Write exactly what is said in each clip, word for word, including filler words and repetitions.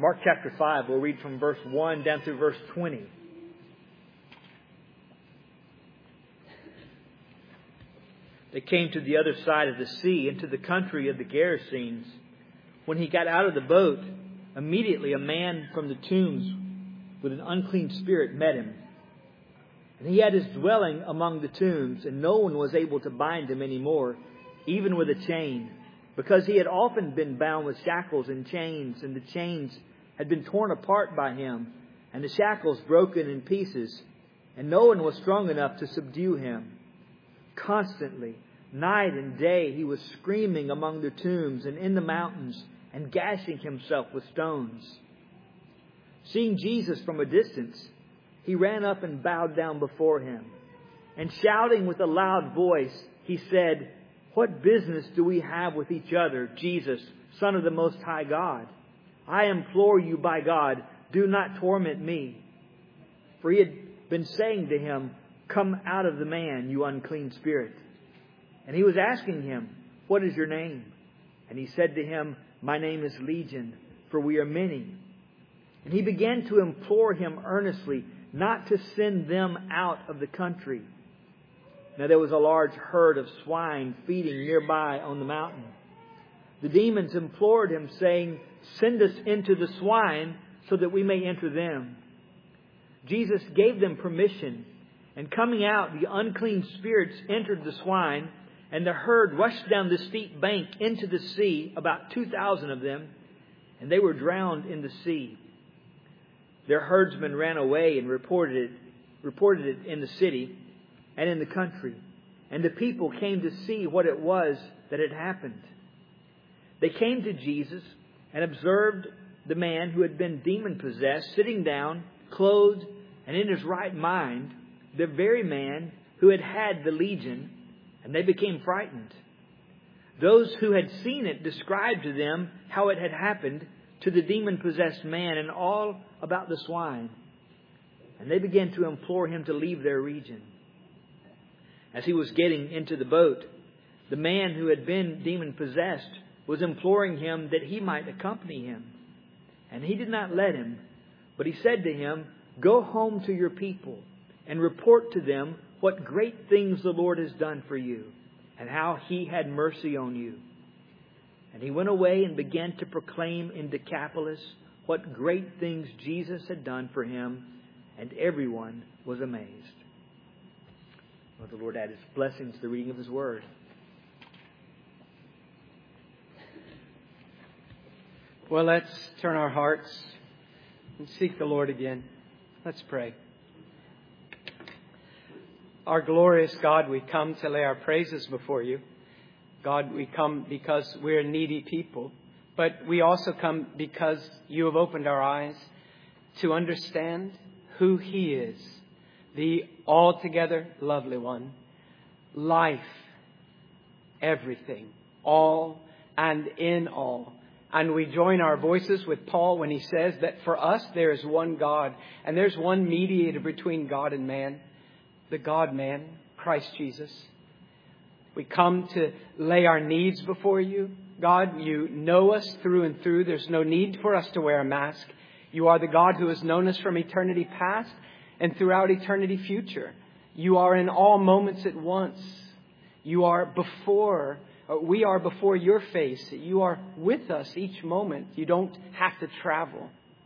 Mark chapter five, we'll read from verse one down through verse twenty. They came to the other side of the sea, into the country of the Gerasenes. When he got out of the boat, immediately a man from the tombs with an unclean spirit met him. And he had his dwelling among the tombs, and no one was able to bind him any more, even with a chain, because he had often been bound with shackles and chains, and the chains had been torn apart by him, and the shackles broken in pieces, and no one was strong enough to subdue him. Constantly, night and day, he was screaming among the tombs and in the mountains, and gashing himself with stones. Seeing Jesus from a distance, he ran up and bowed down before him. And shouting with a loud voice, he said, "What business do we have with each other, Jesus, Son of the Most High God? I implore you by God, do not torment me." For he had been saying to him, "Come out of the man, you unclean spirit." And he was asking him, "What is your name?" And he said to him, "My name is Legion, for we are many." And he began to implore him earnestly not to send them out of the country. Now there was a large herd of swine feeding nearby on the mountain. The demons implored him, saying, "Send us into the swine so that we may enter them." Jesus gave them permission. And coming out, the unclean spirits entered the swine, and the herd rushed down the steep bank into the sea, about two thousand of them, and they were drowned in the sea. Their herdsmen ran away and reported it, reported it in the city and in the country, and the people came to see what it was that had happened. They came to Jesus and observed the man who had been demon-possessed, sitting down, clothed, and in his right mind, the very man who had had the legion, and they became frightened. Those who had seen it described to them how it had happened to the demon-possessed man and all about the swine. And they began to implore him to leave their region. As he was getting into the boat, the man who had been demon-possessed was imploring him that he might accompany him. And he did not let him, but he said to him, "Go home to your people and report to them what great things the Lord has done for you, and how he had mercy on you." And he went away and began to proclaim in Decapolis what great things Jesus had done for him, and everyone was amazed. Let the Lord add His blessings to the reading of His Word. Well, let's turn our hearts and seek the Lord again. Let's pray. Our glorious God, we come to lay our praises before you. God, we come because we're needy people, but we also come because you have opened our eyes to understand who He is, the altogether lovely one, life, everything, all and in all. And we join our voices with Paul when he says that for us there is one God and there's one mediator between God and man, the God-man, Christ Jesus. We come to lay our needs before you. God, you know us through and through. There's no need for us to wear a mask. You are the God who has known us from eternity past and throughout eternity future. You are in all moments at once. You are before, we are before your face. You are with us each moment. You don't have to travel.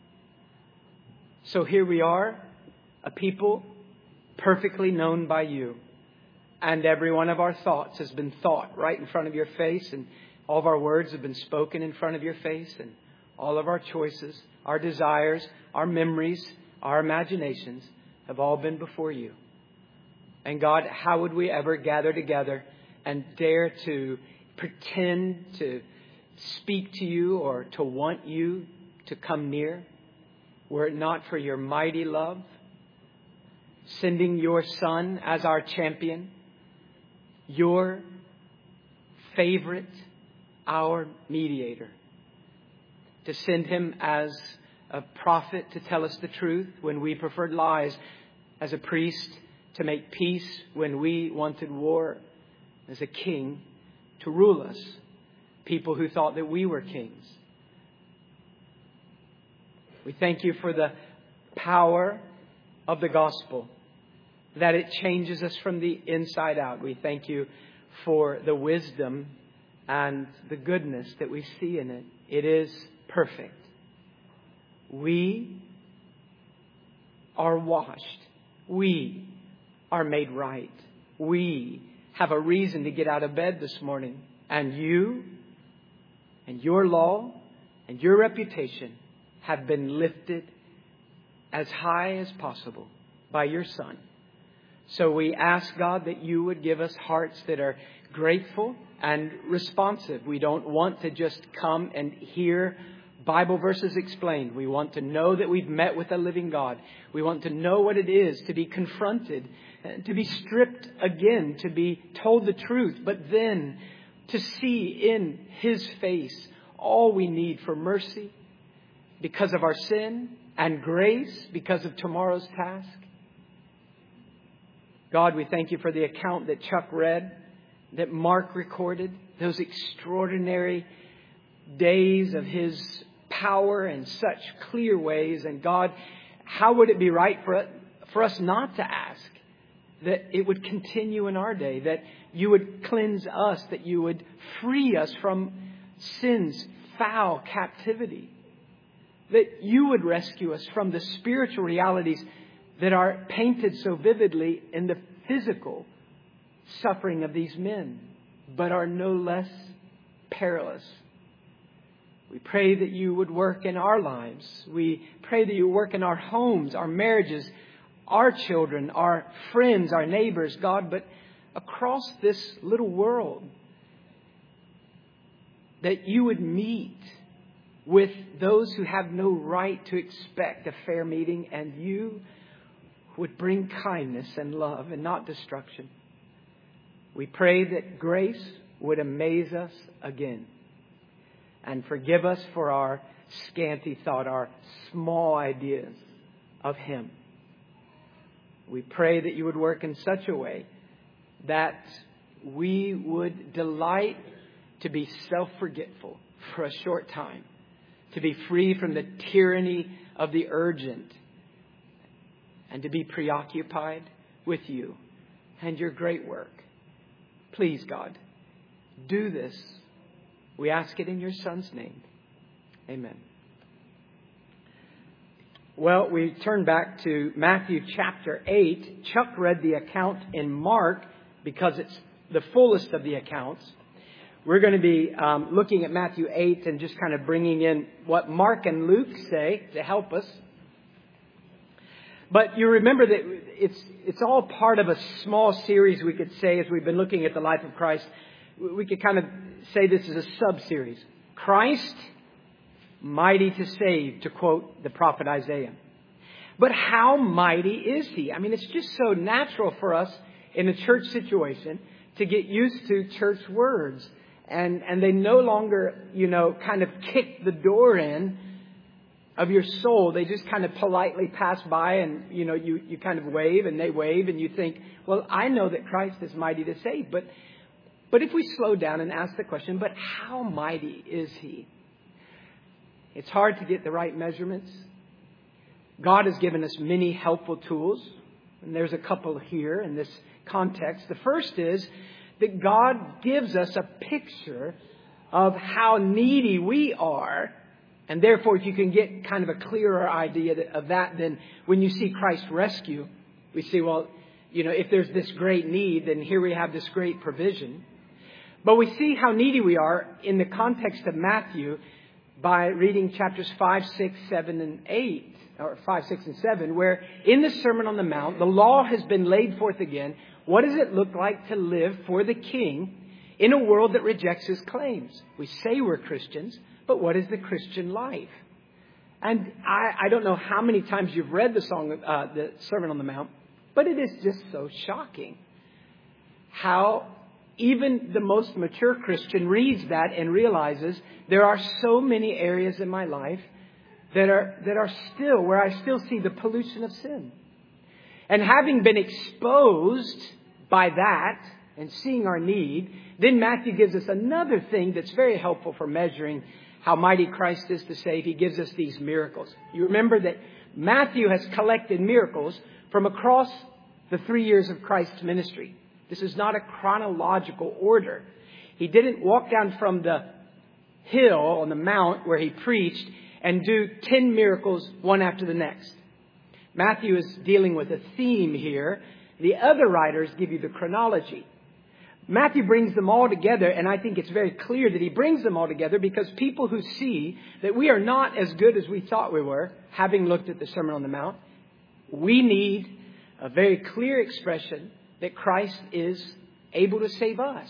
So here we are, a people perfectly known by you. And every one of our thoughts has been thought right in front of your face. And all of our words have been spoken in front of your face. And all of our choices, our desires, our memories, our imaginations have all been before you. And God, how would we ever gather together and dare to pretend to speak to you or to want you to come near, were it not for your mighty love, sending your Son as our champion, your favorite, our mediator, to send Him as a prophet to tell us the truth when we preferred lies, as a priest to make peace when we wanted war, as a king to rule us, people who thought that we were kings. We thank you for the power of the gospel, that it changes us from the inside out. We thank you for the wisdom and the goodness that we see in it. It is perfect. We are washed. We are made right. We have a reason to get out of bed this morning. And you and your law and your reputation have been lifted as high as possible by your Son. So we ask, God, that you would give us hearts that are grateful and responsive. We don't want to just come and hear Bible verses explained. We want to know that we've met with a living God. We want to know what it is to be confronted, to be stripped again, to be told the truth, but then to see in His face all we need for mercy because of our sin and grace because of tomorrow's task. God, we thank you for the account that Chuck read, that Mark recorded, those extraordinary days of His power in such clear ways. And God, how would it be right for us, for us not to ask that it would continue in our day, that you would cleanse us, that you would free us from sin's foul captivity, that you would rescue us from the spiritual realities that are painted so vividly in the physical suffering of these men, but are no less perilous. We pray that you would work in our lives. We pray that you work in our homes, our marriages, our children, our friends, our neighbors, God, but across this little world, that you would meet with those who have no right to expect a fair meeting, and you would bring kindness and love and not destruction. We pray that grace would amaze us again and forgive us for our scanty thought, our small ideas of Him. We pray that you would work in such a way that we would delight to be self-forgetful for a short time, to be free from the tyranny of the urgent, and to be preoccupied with you and your great work. Please, God, do this. We ask it in your Son's name. Amen. Well, we turn back to Matthew chapter eight. Chuck read the account in Mark because it's the fullest of the accounts. We're going to be um, looking at Matthew eight and just kind of bringing in what Mark and Luke say to help us. But you remember that it's it's all part of a small series, we could say, as we've been looking at the life of Christ. We could kind of say this is a sub-series. Christ, mighty to save, to quote the prophet Isaiah. But how mighty is He? I mean, it's just so natural for us in a church situation to get used to church words. And, and they no longer, you know, kind of kick the door in of your soul. They just kind of politely pass by and, you know, you, you kind of wave and they wave and you think, well, I know that Christ is mighty to save. But, but if we slow down and ask the question, but how mighty is He? It's hard to get the right measurements. God has given us many helpful tools. And there's a couple here in this context. The first is that God gives us a picture of how needy we are. And therefore, if you can get kind of a clearer idea of that, then when you see Christ's rescue, we see, well, you know, if there's this great need, then here we have this great provision. But we see how needy we are in the context of Matthew by reading chapters five, six, seven, and eight, or five, six, and seven, where in the Sermon on the Mount, the law has been laid forth again. What does it look like to live for the King in a world that rejects His claims? We say we're Christians, but what is the Christian life? And I, I don't know how many times you've read the song, uh, the Sermon on the Mount, but it is just so shocking how even the most mature Christian reads that and realizes there are so many areas in my life that are that are still where I still see the pollution of sin. And having been exposed by that and seeing our need, then Matthew gives us another thing that's very helpful for measuring how mighty Christ is to save, he gives us these miracles. You remember that Matthew has collected miracles from across the three years of Christ's ministry. This is not a chronological order. He didn't walk down from the hill on the mount where he preached and do ten miracles one after the next. Matthew is dealing with a theme here. The other writers give you the chronology. Matthew brings them all together, and I think it's very clear that he brings them all together because people who see that we are not as good as we thought we were, having looked at the Sermon on the Mount, we need a very clear expression that Christ is able to save us.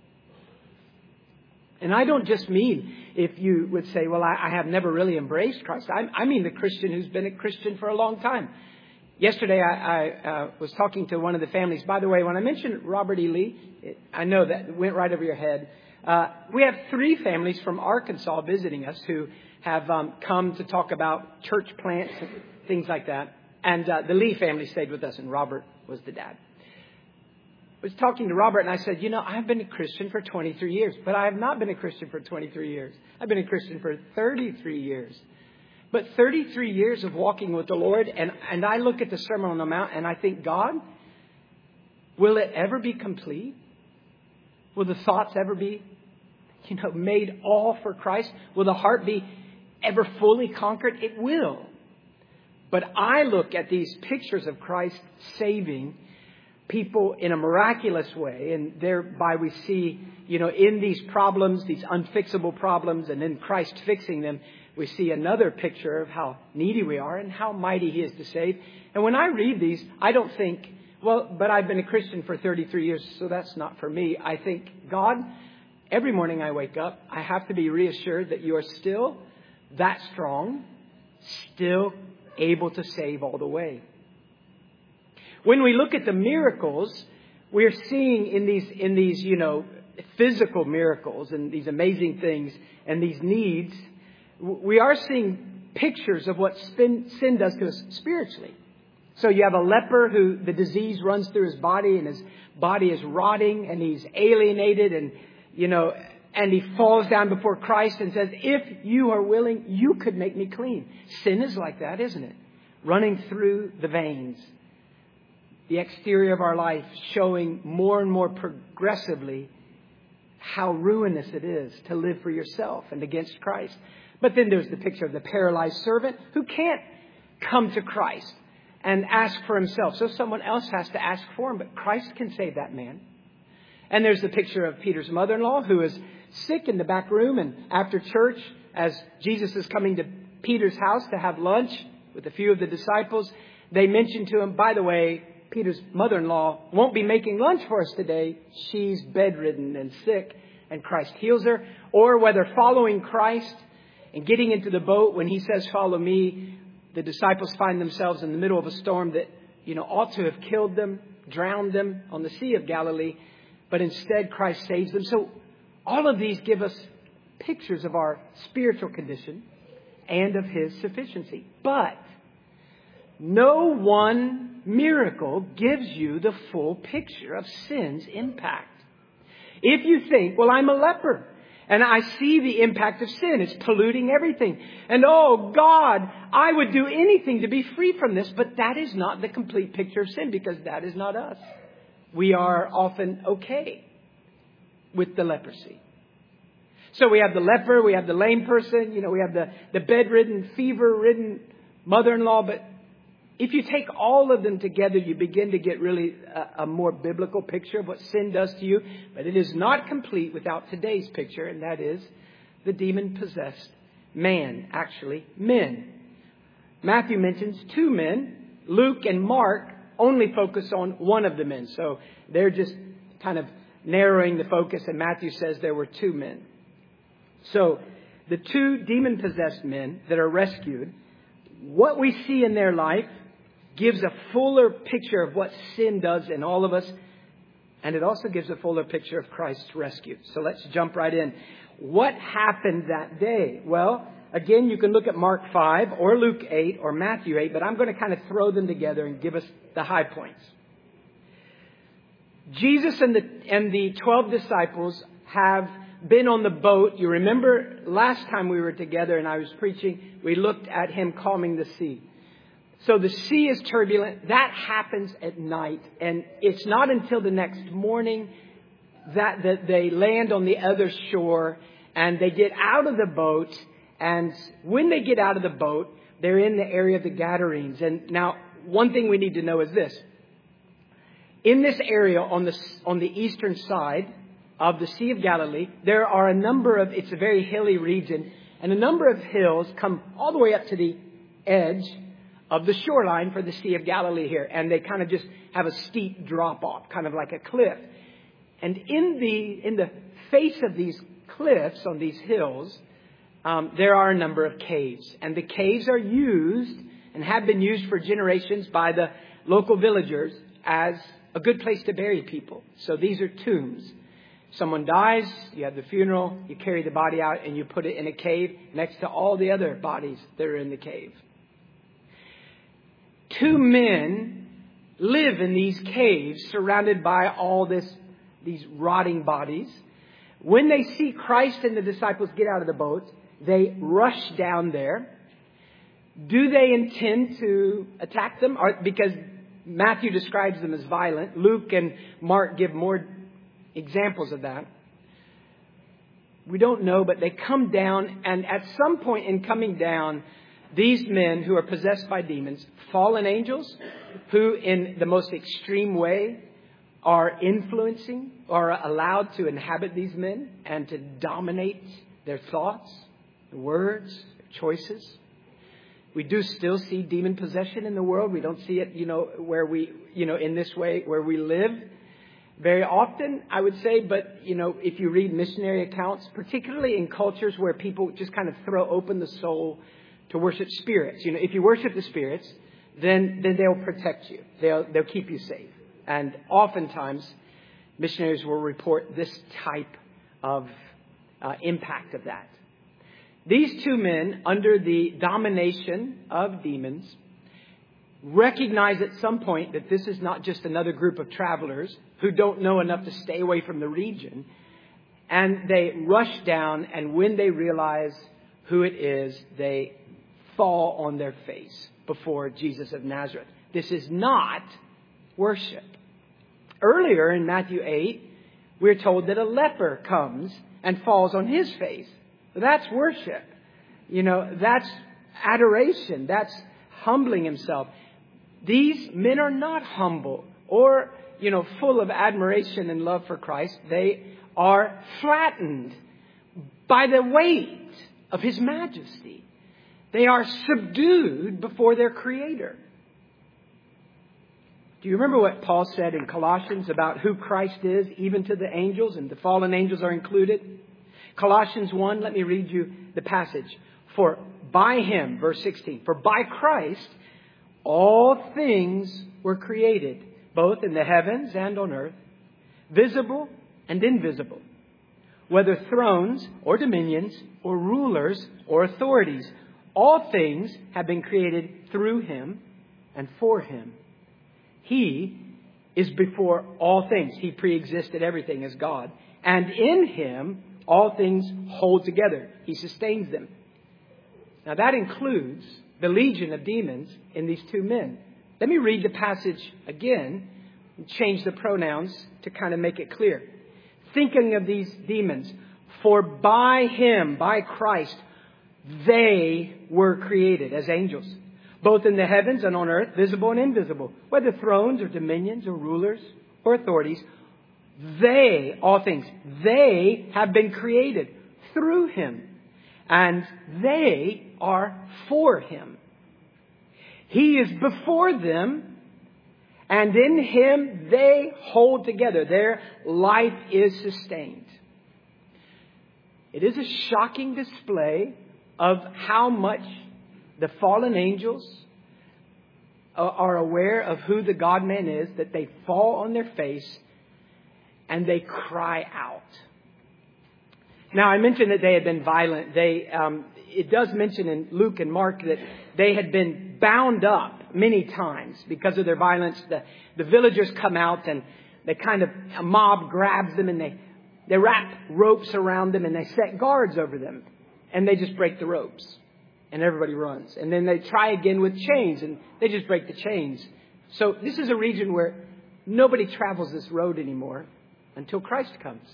And I don't just mean if you would say, well, I, I have never really embraced Christ. I, I mean the Christian who's been a Christian for a long time. Yesterday, I, I uh, was talking to one of the families. By the way, when I mentioned Robert E. Lee, it, I know that went right over your head. Uh, we have three families from Arkansas visiting us who have um, come to talk about church plants and things like that. And uh, the Lee family stayed with us, and Robert was the dad. I was talking to Robert, and I said, you know, I've been a Christian for twenty-three years, but I have not been a Christian for twenty-three years. I've been a Christian for thirty-three years. But thirty-three years of walking with the Lord, and, and I look at the Sermon on the Mount, and I think, God, will it ever be complete? Will the thoughts ever be, you know, made all for Christ? Will the heart be ever fully conquered? It will. But I look at these pictures of Christ saving people in a miraculous way, and thereby we see, you know, in these problems, these unfixable problems, and in Christ fixing them, we see another picture of how needy we are and how mighty he is to save. And when I read these, I don't think, well, but I've been a Christian for thirty-three years, so that's not for me. I think, God, every morning I wake up, I have to be reassured that you are still that strong, still able to save all the way. When we look at the miracles, we're seeing in these, in these, you know, physical miracles and these amazing things and these needs, we are seeing pictures of what sin, sin does to us spiritually. So you have a leper who the disease runs through his body and his body is rotting and he's alienated and, you know, and he falls down before Christ and says, if you are willing, you could make me clean. Sin is like that, isn't it? Running through the veins. The exterior of our life showing more and more progressively how ruinous it is to live for yourself and against Christ. But then there's the picture of the paralyzed servant who can't come to Christ and ask for himself. So someone else has to ask for him, but Christ can save that man. And there's the picture of Peter's mother-in-law who is sick in the back room. And after church, as Jesus is coming to Peter's house to have lunch with a few of the disciples, they mention to him, by the way, Peter's mother-in-law won't be making lunch for us today. She's bedridden and sick, and Christ heals her. Or whether following Christ and getting into the boat when he says, follow me, the disciples find themselves in the middle of a storm that, you know, ought to have killed them, drowned them on the Sea of Galilee. But instead, Christ saves them. So all of these give us pictures of our spiritual condition and of his sufficiency. But no one miracle gives you the full picture of sin's impact. If you think, well, I'm a leper and I see the impact of sin. It's polluting everything. And oh, God, I would do anything to be free from this. But that is not the complete picture of sin because that is not us. We are often okay with the leprosy. So we have the leper, we have the lame person, you know, we have the, the bedridden, fever-ridden mother-in-law. But if you take all of them together, you begin to get really a, a more biblical picture of what sin does to you. But it is not complete without today's picture, and that is the demon-possessed man, actually men. Matthew mentions two men. Luke and Mark only focus on one of the men. So they're just kind of narrowing the focus, and Matthew says there were two men. So the two demon-possessed men that are rescued, what we see in their life gives a fuller picture of what sin does in all of us. And it also gives a fuller picture of Christ's rescue. So let's jump right in. What happened that day? Well, again, you can look at Mark five or Luke eight or Matthew eight, but I'm going to kind of throw them together and give us the high points. Jesus and the, and the twelve disciples have been on the boat, you remember last time we were together and I was preaching, we looked at him calming the sea. So the sea is turbulent. That happens at night. And it's not until the next morning that, that they land on the other shore and they get out of the boat. And when they get out of the boat, they're in the area of the Gadarenes. And now, one thing we need to know is this. In this area on the, on the eastern side of the Sea of Galilee, there are a number of, it's a very hilly region, and a number of hills come all the way up to the edge of the shoreline for the Sea of Galilee here. And they kind of just have a steep drop off, kind of like a cliff. And in the, in the face of these cliffs on these hills, um, there are a number of caves. And the caves are used and have been used for generations by the local villagers as a good place to bury people. So these are tombs. Someone dies, you have the funeral, you carry the body out and you put it in a cave next to all the other bodies that are in the cave. Two men live in these caves surrounded by all this, these rotting bodies. When they see Christ and the disciples get out of the boat, they rush down there. Do they intend to attack them? Or, because Matthew describes them as violent. Luke and Mark give more examples of that. We don't know, but they come down, and at some point in coming down, these men who are possessed by demons, fallen angels, who in the most extreme way are influencing, are allowed to inhabit these men and to dominate their thoughts, their words, their choices. We do still see demon possession in the world. We don't see it, you know, where we, you know, in this way where we live very often, I would say. But, you know, if you read missionary accounts, particularly in cultures where people just kind of throw open the soul to worship spirits. You know, if you worship the spirits, then, then they'll protect you. They'll, they'll keep you safe. And oftentimes, missionaries will report this type of uh, impact of that. These two men, under the domination of demons, recognize at some point that this is not just another group of travelers who don't know enough to stay away from the region. And they rush down, and when they realize who it is, they fall on their face before Jesus of Nazareth. This is not worship. Earlier in Matthew eight, we're told that a leper comes and falls on his face. That's worship. You know, that's adoration. That's humbling himself. These men are not humble or, you know, full of admiration and love for Christ. They are flattened by the weight of his majesty. They are subdued before their Creator. Do you remember what Paul said in Colossians about who Christ is, even to the angels, and the fallen angels are included? Colossians one, let me read you the passage. For by him, verse sixteen, for by Christ all things were created, both in the heavens and on earth, visible and invisible, whether thrones or dominions or rulers or authorities. All things have been created through him and for him. He is before all things. He pre-existed everything as God. And in him, all things hold together. He sustains them. Now that includes the legion of demons in these two men. Let me read the passage again and change the pronouns to kind of make it clear. Thinking of these demons, for by him, by Christ, they were created as angels, both in the heavens and on earth, visible and invisible, whether thrones or dominions or rulers or authorities. They, all things, they have been created through him, and they are for him. He is before them, and in him they hold together. Their life is sustained. It is a shocking display of how much the fallen angels are aware of who the God-man is, that they fall on their face and they cry out. Now, I mentioned that they had been violent. They, um, it does mention in Luke and Mark that they had been bound up many times because of their violence. The, the villagers come out and they kind of, a mob grabs them and they They wrap ropes around them and they set guards over them. And they just break the ropes. And everybody runs. And then they try again with chains and they just break the chains. So this is a region where nobody travels this road anymore until Christ comes.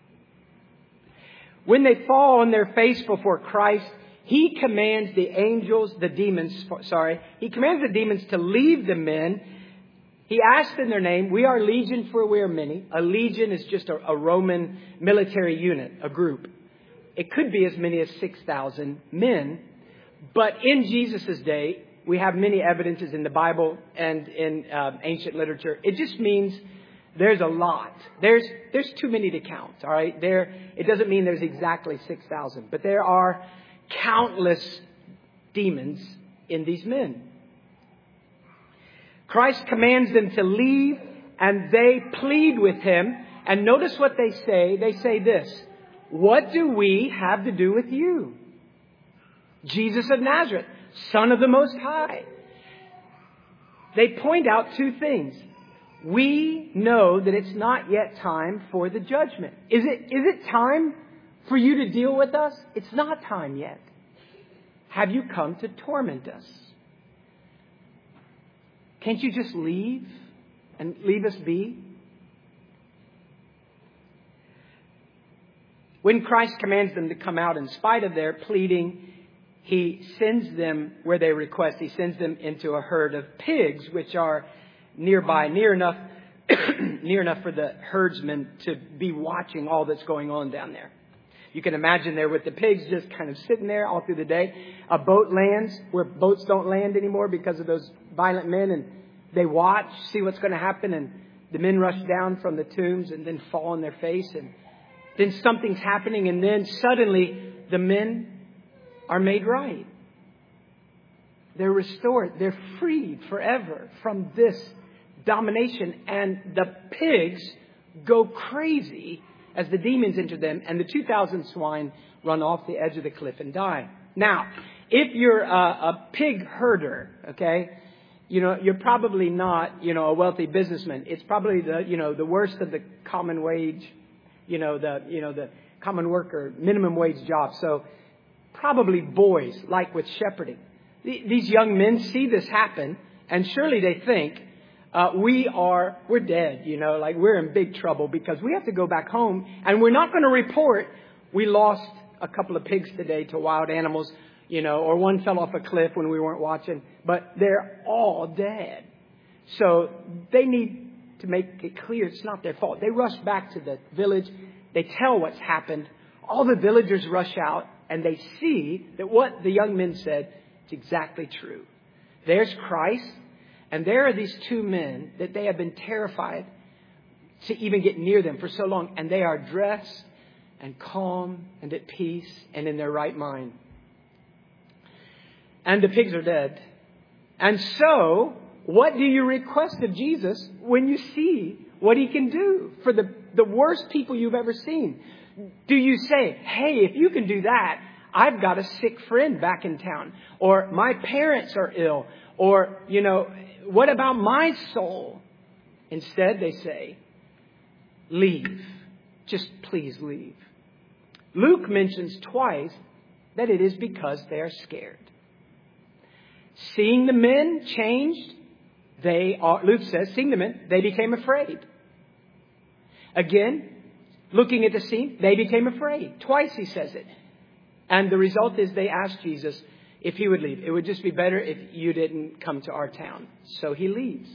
When they fall on their face before Christ, He commands the angels, the demons, sorry, He commands the demons to leave the men. He asks in their name, we are legion for we are many. A legion is just a, a Roman military unit, a group. It could be as many as six thousand men. But in Jesus' day, we have many evidences in the Bible and in uh, ancient literature. It just means there's a lot. There's there's too many to count. All right, there. It doesn't mean there's exactly six thousand, but there are countless demons in these men. Christ commands them to leave, and they plead with Him. And notice what they say. They say this: "What do we have to do with you, Jesus of Nazareth, Son of the Most High?" They point out two things. We know that it's not yet time for the judgment. Is it, is it time for you to deal with us? It's not time yet. Have you come to torment us? Can't you just leave and leave us be? When Christ commands them to come out in spite of their pleading, He sends them where they request. He sends them into a herd of pigs, which are nearby, near enough, near enough for the herdsmen to be watching all that's going on down there. You can imagine there with the pigs just kind of sitting there all through the day. A boat lands where boats don't land anymore because of those violent men, and they watch, see what's going to happen, and the men rush down from the tombs and then fall on their face, and then something's happening, and then suddenly the men are made right. They're restored. They're freed forever from this domination. And the pigs go crazy as the demons enter them, and the two thousand swine run off the edge of the cliff and die. Now, if you're a, a pig herder, okay, you know, you're probably not, you know, a wealthy businessman. It's probably the, you know, the worst of the common wage, you know, the, you know, the common worker, minimum wage job. So probably boys, like with shepherding. These young men see this happen, and surely they think, uh, we are, we're dead, you know, like we're in big trouble because we have to go back home and we're not going to report we lost a couple of pigs today to wild animals, you know, or one fell off a cliff when we weren't watching, but they're all dead. So they need to make it clear it's not their fault. They rush back to the village. They tell what's happened. All the villagers rush out and they see that what the young men said is exactly true. There's Christ, and there are these two men that they have been terrified to even get near them for so long, and they are dressed and calm and at peace and in their right mind. And the pigs are dead. And so, what do you request of Jesus when you see what He can do for the, the worst people you've ever seen? Do you say, hey, if you can do that, I've got a sick friend back in town, or my parents are ill, or, you know, what about my soul? Instead, they say, leave. Just please leave. Luke mentions twice that it is because they are scared. Seeing the men changed, they are, Luke says, seeing the men, they became afraid. Again, looking at the scene, they became afraid. Twice he says it. And the result is they asked Jesus if He would leave. It would just be better if you didn't come to our town. So He leaves.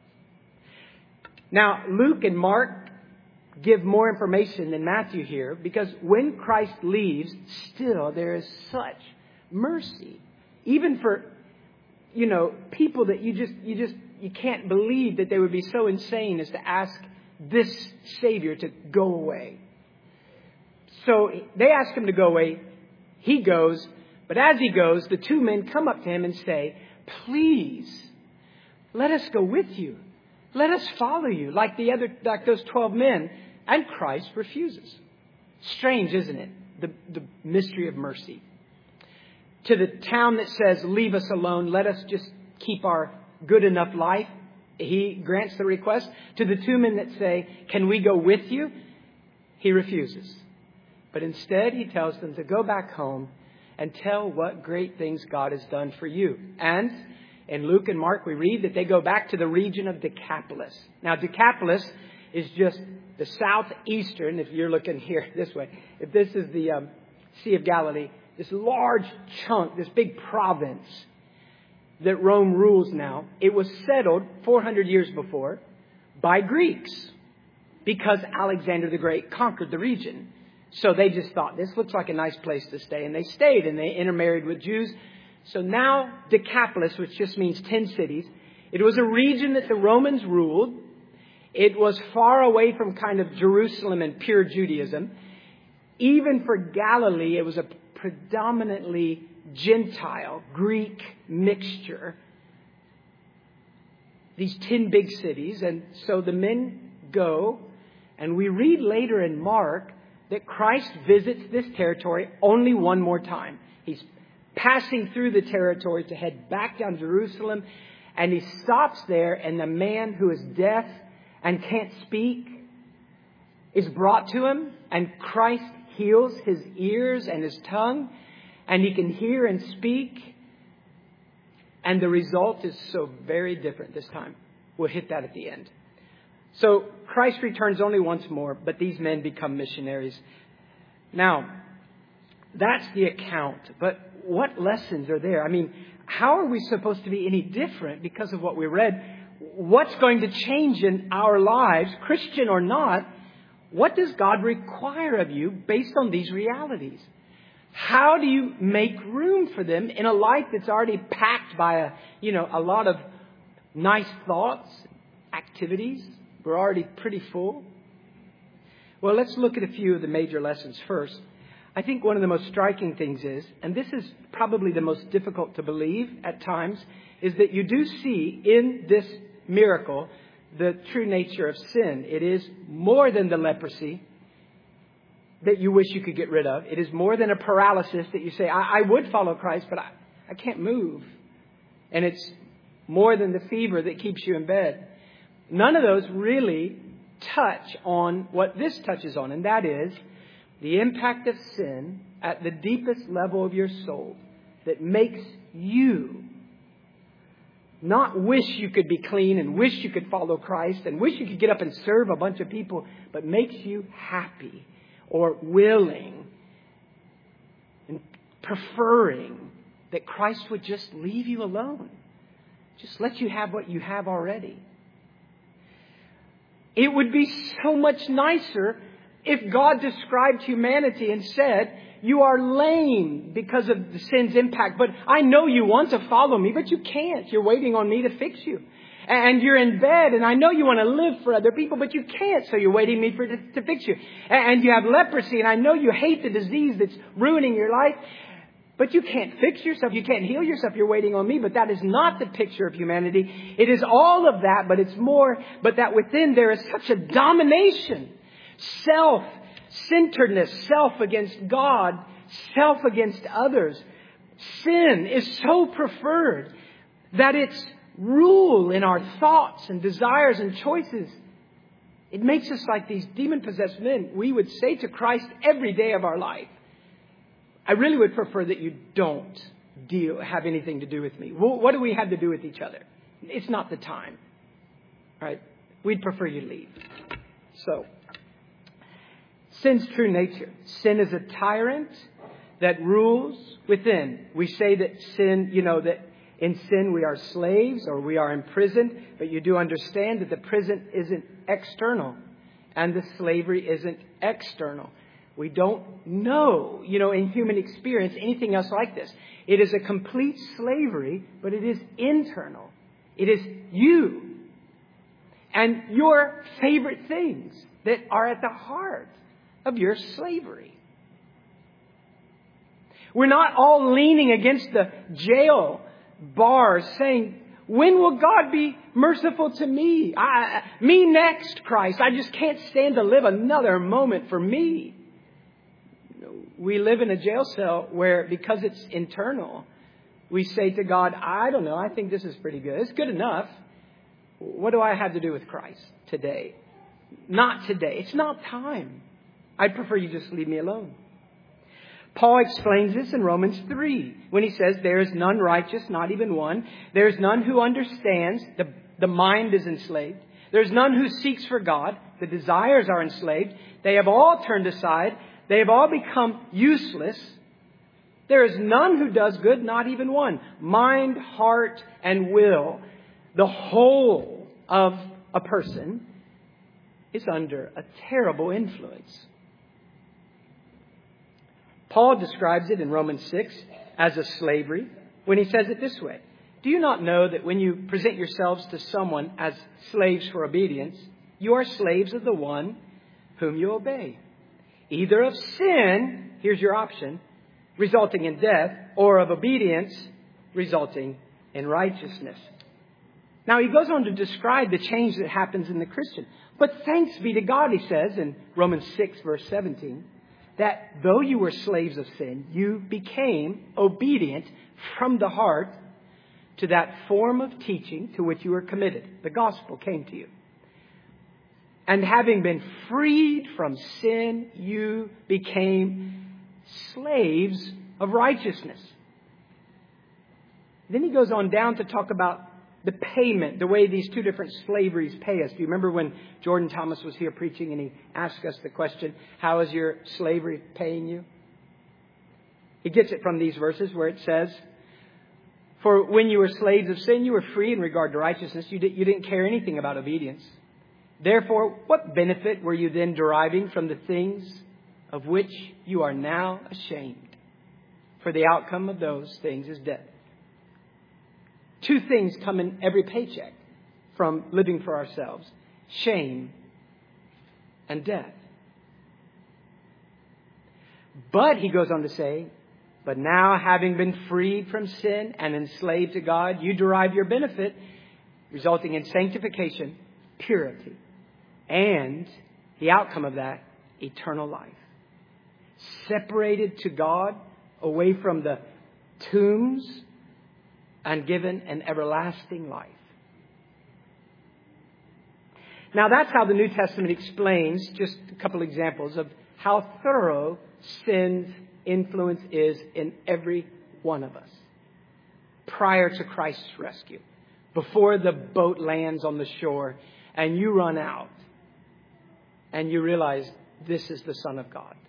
Now, Luke and Mark give more information than Matthew here, because when Christ leaves, still there is such mercy. Even for, you know, people that you just, you just, you can't believe that they would be so insane as to ask this Savior to go away. So they ask Him to go away. He goes, but as He goes, the two men come up to Him and say, please, let us go with you. Let us follow you like the other, like those twelve men. And Christ refuses. Strange, isn't it? The, the mystery of mercy. To the town that says, leave us alone, let us just keep our good enough life, He grants the request. To the two men that say, can we go with you? He refuses. But instead, he tells them to go back home and tell what great things God has done for you. And in Luke and Mark, we read that they go back to the region of Decapolis. Now, Decapolis is just the southeastern, if you're looking here this way. If this is the um, Sea of Galilee, this large chunk, this big province that Rome rules now, it was settled four hundred years before by Greeks because Alexander the Great conquered the region. So they just thought, this looks like a nice place to stay. And they stayed and they intermarried with Jews. So now Decapolis, which just means ten cities, it was a region that the Romans ruled. It was far away from kind of Jerusalem and pure Judaism. Even for Galilee, it was a predominantly Gentile, Greek mixture. These ten big cities. And so the men go. And we read later in Mark that Christ visits this territory only one more time. He's passing through the territory to head back down to Jerusalem. And he stops there, and the man who is deaf and can't speak is brought to him. And Christ heals his ears and his tongue. And he can hear and speak. And the result is so very different this time. We'll hit that at the end. So Christ returns only once more, but these men become missionaries. Now, that's the account. But what lessons are there? I mean, how are we supposed to be any different because of what we read? What's going to change in our lives, Christian or not? What does God require of you based on these realities? How do you make room for them in a life that's already packed by a, you know, a lot of nice thoughts, activities? We're already pretty full. Well, let's look at a few of the major lessons first. I think one of the most striking things is, and this is probably the most difficult to believe at times, is that you do see in this miracle the true nature of sin. It is more than the leprosy that you wish you could get rid of. It is more than a paralysis that you say, I, I would follow Christ, but I, I can't move. And it's more than the fever that keeps you in bed. None of those really touch on what this touches on, and that is the impact of sin at the deepest level of your soul that makes you not wish you could be clean and wish you could follow Christ and wish you could get up and serve a bunch of people, but makes you happy or willing and preferring that Christ would just leave you alone. Just let you have what you have already. It would be so much nicer if God described humanity and said, you are lame because of the sin's impact, but I know you want to follow me, but you can't. You're waiting on me to fix you. And you're in bed, and I know you want to live for other people, but you can't, so you're waiting me for to, to fix you. And you have leprosy, and I know you hate the disease that's ruining your life, but you can't fix yourself. You can't heal yourself. You're waiting on me. But that is not the picture of humanity. It is all of that, but it's more. But that within there is such a domination. Self-centeredness. Self against God. Self against others. Sin is so preferred that its rule in our thoughts and desires and choices, it makes us like these demon-possessed men. We would say to Christ every day of our life, I really would prefer that you don't deal, have anything to do with me. Well, what do we have to do with each other? It's not the time. Right? We'd prefer you leave. So, sin's true nature. Sin is a tyrant that rules within. We say that sin, you know, that in sin we are slaves or we are imprisoned. But you do understand that the prison isn't external and the slavery isn't external. We don't know, you know, in human experience, anything else like this. It is a complete slavery, but it is internal. It is you and your favorite things that are at the heart of your slavery. We're not all leaning against the jail bars saying, when will God be merciful to me? I, me next, Christ. I just can't stand to live another moment for me. We live in a jail cell where, because it's internal, we say to God, I don't know, I think this is pretty good. It's good enough. What do I have to do with Christ today? Not today. It's not time. I'd prefer you just leave me alone. Paul explains this in Romans three when he says, there is none righteous, not even one. There is none who understands. The, the mind is enslaved. There is none who seeks for God. The desires are enslaved. They have all turned aside. They have all become useless. There is none who does good, not even one. Mind, heart, and will, the whole of a person, is under a terrible influence. Paul describes it in Romans six as a slavery when he says it this way. Do you not know that when you present yourselves to someone as slaves for obedience, you are slaves of the one whom you obey? Either of sin, here's your option, resulting in death, or of obedience, resulting in righteousness. Now, he goes on to describe the change that happens in the Christian. But thanks be to God, he says in Romans six, verse seventeen, that though you were slaves of sin, you became obedient from the heart to that form of teaching to which you were committed. The gospel came to you. And having been freed from sin, you became slaves of righteousness. Then he goes on down to talk about the payment, the way these two different slaveries pay us. Do you remember when Jordan Thomas was here preaching and he asked us the question, how is your slavery paying you? He gets it from these verses where it says, for when you were slaves of sin, you were free in regard to righteousness. You, did, you didn't care anything about obedience. Therefore, what benefit were you then deriving from the things of which you are now ashamed? For the outcome of those things is death. Two things come in every paycheck from living for ourselves: shame and death. But he goes on to say, but now having been freed from sin and enslaved to God, you derive your benefit, resulting in sanctification, purity, and the outcome of that, eternal life. Separated to God, away from the tombs, and given an everlasting life. Now that's how the New Testament explains, just a couple examples of how thorough sin's influence is in every one of us. Prior to Christ's rescue, before the boat lands on the shore and you run out and you realize this is the Son of God.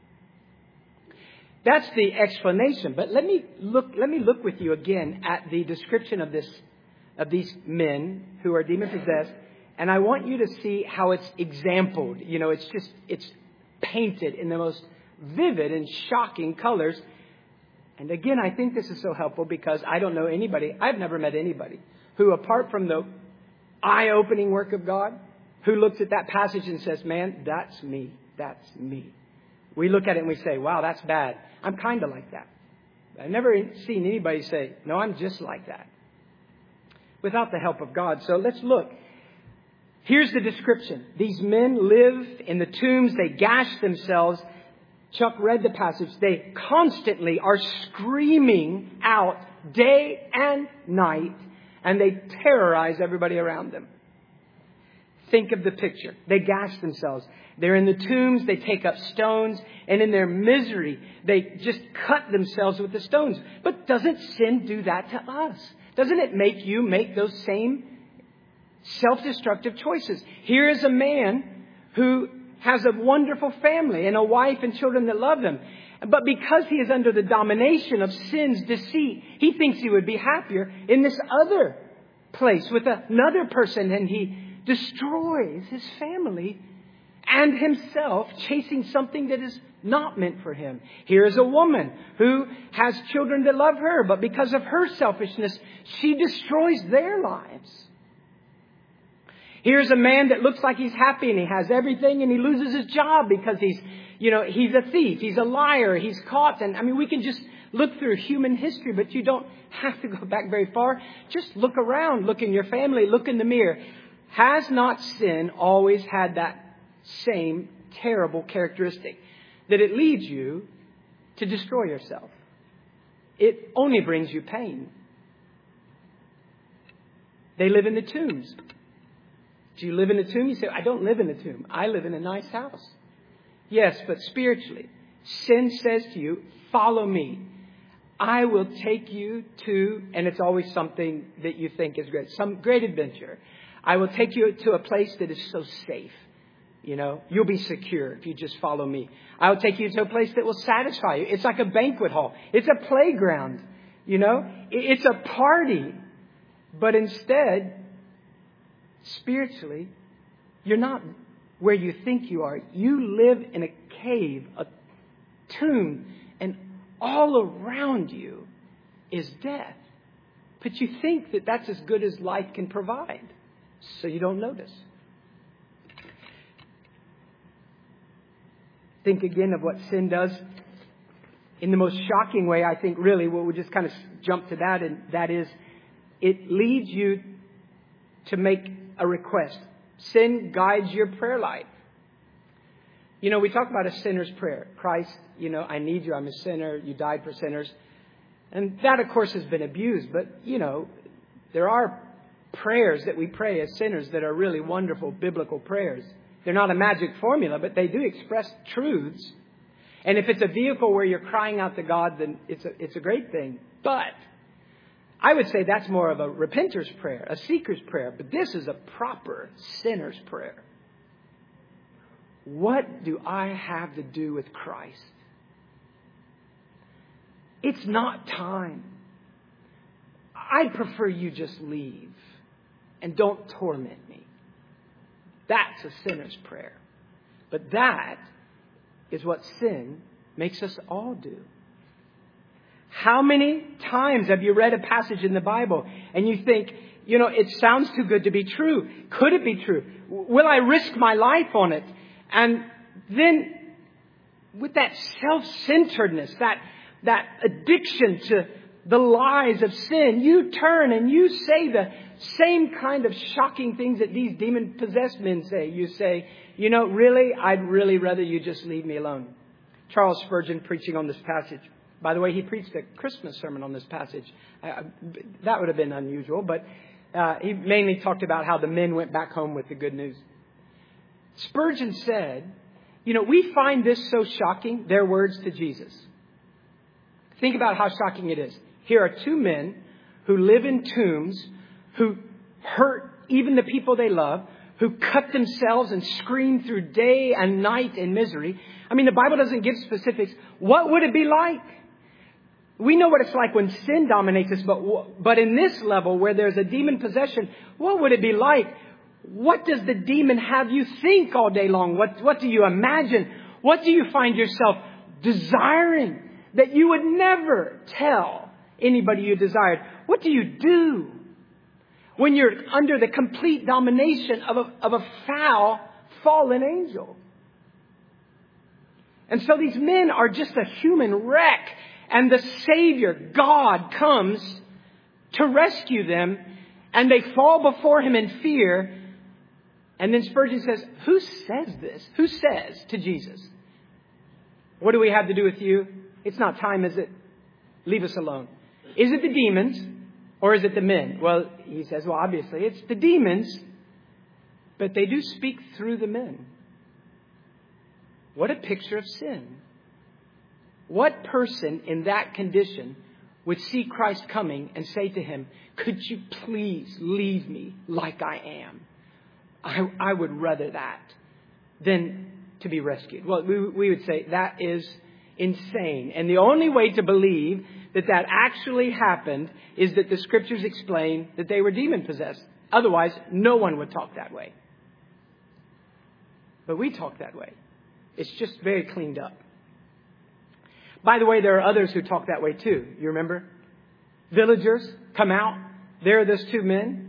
That's the explanation. But let me look, let me look with you again at the description of this, of these men who are demon possessed. And I want you to see how it's exampled. You know, it's just, it's painted in the most vivid and shocking colors. And again, I think this is so helpful because I don't know anybody, I've never met anybody who, apart from the eye-opening work of God, who looks at that passage and says, man, that's me. That's me. We look at it and we say, wow, that's bad. I'm kind of like that. I've never seen anybody say, no, I'm just like that. Without the help of God. So let's look. Here's the description. These men live in the tombs. They gash themselves. Chuck read the passage. They constantly are screaming out day and night, and they terrorize everybody around them. Think of the picture. They gash themselves. They're in the tombs. They take up stones. And in their misery, they just cut themselves with the stones. But doesn't sin do that to us? Doesn't it make you make those same self-destructive choices? Here is a man who has a wonderful family and a wife and children that love him. But because he is under the domination of sin's deceit, he thinks he would be happier in this other place with another person, and he destroys his family and himself, chasing something that is not meant for him. Here is a woman who has children that love her, but because of her selfishness, she destroys their lives. Here's a man that looks like he's happy and he has everything, and he loses his job because he's, you know, he's a thief, he's a liar, he's caught. And I mean, we can just look through human history, but you don't have to go back very far. Just look around, look in your family, look in the mirror. Has not sin always had that same terrible characteristic, that it leads you to destroy yourself? It only brings you pain. They live in the tombs. Do you live in a tomb? You say, I don't live in a tomb. I live in a nice house. Yes, but spiritually. Sin says to you, follow me. I will take you to, and it's always something that you think is great, some great adventure. I will take you to a place that is so safe. You know, you'll be secure if you just follow me. I will take you to a place that will satisfy you. It's like a banquet hall. It's a playground. You know, it's a party. But instead, spiritually, you're not where you think you are. You live in a cave, a tomb, and all around you is death. But you think that that's as good as life can provide. So you don't notice. Think again of what sin does. In the most shocking way, I think, really, we'll just kind of jump to that, and that is, it leads you to make a request. Sin guides your prayer life. You know, we talk about a sinner's prayer. Christ, you know, I need you. I'm a sinner. You died for sinners. And that, of course, has been abused. But, you know, there are prayers that we pray as sinners that are really wonderful biblical prayers. They're not a magic formula, but they do express truths. And if it's a vehicle where you're crying out to God, then it's a, it's a great thing. But I would say that's more of a repenter's prayer, a seeker's prayer. But this is a proper sinner's prayer. What do I have to do with Christ? It's not time. I'd prefer you just leave and don't torment me. That's a sinner's prayer. But that is what sin makes us all do. How many times have you read a passage in the Bible and you think, you know, it sounds too good to be true. Could it be true? Will I risk my life on it? And then with that self-centeredness, that, that addiction to the lies of sin, you turn and you say the same kind of shocking things that these demon-possessed men say. You say, you know, really, I'd really rather you just leave me alone. Charles Spurgeon, preaching on this passage. By the way, he preached a Christmas sermon on this passage. Uh, that would have been unusual, but uh, he mainly talked about how the men went back home with the good news. Spurgeon said, you know, we find this so shocking, their words to Jesus. Think about how shocking it is. Here are two men who live in tombs, who hurt even the people they love, who cut themselves and scream through day and night in misery. I mean, the Bible doesn't give specifics. What would it be like? We know what it's like when sin dominates us, but, but in this level where there's a demon possession, what would it be like? What does the demon have you think all day long? What, what do you imagine? What do you find yourself desiring that you would never tell anybody you desired? What do you do when you're under the complete domination of a, of a foul, fallen angel? And so these men are just a human wreck. And the Savior, God, comes to rescue them. And they fall before Him in fear. And then Spurgeon says, who says this? Who says to Jesus, what do we have to do with you? It's not time, is it? Leave us alone. Is it the demons or is it the men? Well, he says, well, obviously it's the demons, but they do speak through the men. What a picture of sin. What person in that condition would see Christ coming and say to him, could you please leave me like I am? I, I would rather that than to be rescued. Well, we, we would say that is insane. And the only way to believe that that actually happened is that the Scriptures explain that they were demon-possessed. Otherwise, no one would talk that way. But we talk that way. It's just very cleaned up. By the way, there are others who talk that way too. You remember? Villagers come out. There are those two men.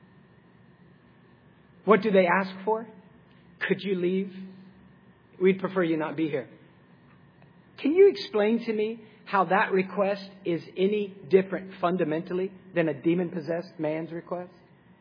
What do they ask for? Could you leave? We'd prefer you not be here. Can you explain to me how that request is any different fundamentally than a demon-possessed man's request?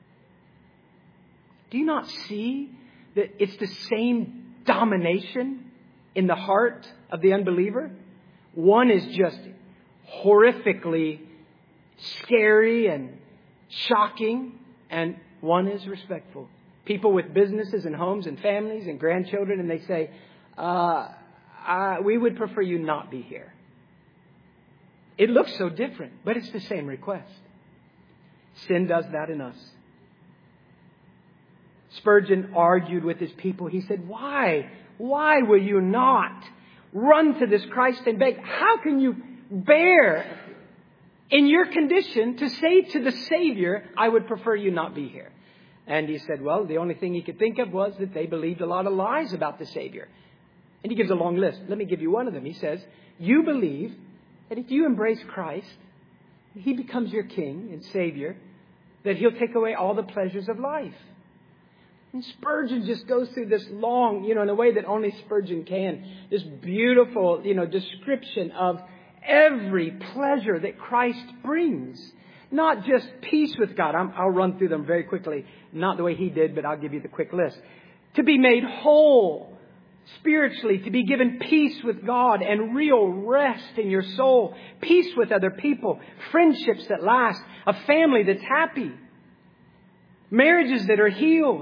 Do you not see that it's the same domination in the heart of the unbeliever? One is just horrifically scary and shocking, and one is respectful. People with businesses and homes and families and grandchildren, and they say, uh, uh, we would prefer you not be here. It looks so different, but it's the same request. Sin does that in us. Spurgeon argued with his people. He said, why? Why will you not run to this Christ and beg? How can you bear in your condition to say to the Savior, I would prefer you not be here? And he said, well, the only thing he could think of was that they believed a lot of lies about the Savior. And he gives a long list. Let me give you one of them. He says, you believe that if you embrace Christ, He becomes your King and Savior, that He'll take away all the pleasures of life. And Spurgeon just goes through this long, you know, in a way that only Spurgeon can, this beautiful, you know, description of every pleasure that Christ brings. Not just peace with God. I'm, I'll run through them very quickly. Not the way he did, but I'll give you the quick list. To be made whole spiritually, to be given peace with God and real rest in your soul. Peace with other people. Friendships that last. A family that's happy. Marriages that are healed.